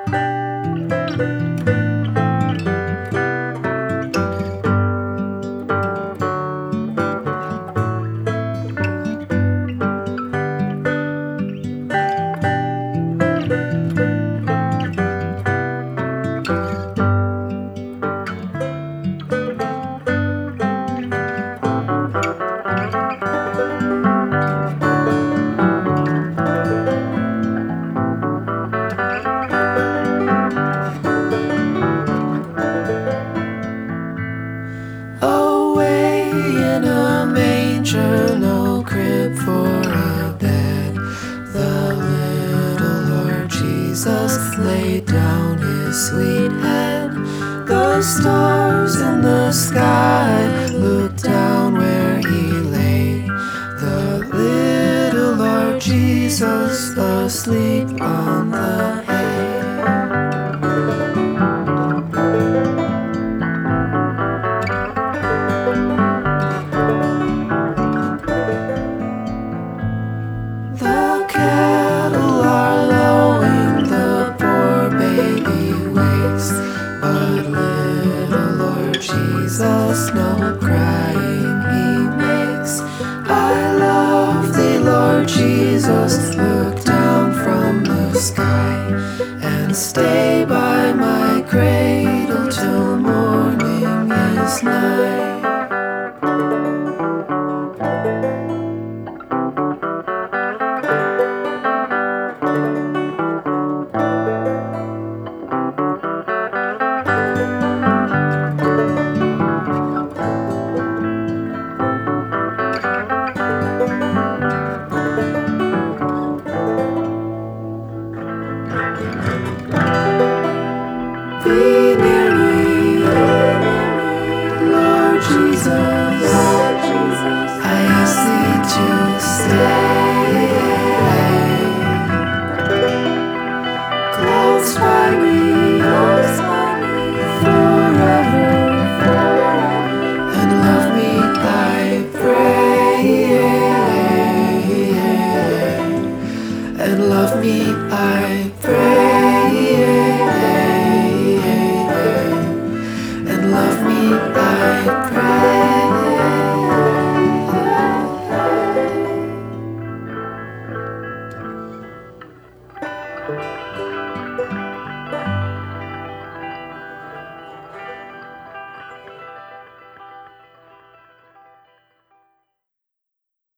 Away in a manger, no crib for a bed, the little Lord Jesus laid down his sweet head. The stars in the sky looked down where he lay, the little Lord Jesus asleep on the hay. The cattle are lowing, the poor baby wakes, but little Lord Jesus no crying he makes. I love thee, Lord Jesus, look down from the sky, and stay by my cradle till morning is nigh. Be near me, Lord Jesus. I ask thee to stay close by me forever, and love me, I pray, and love me, I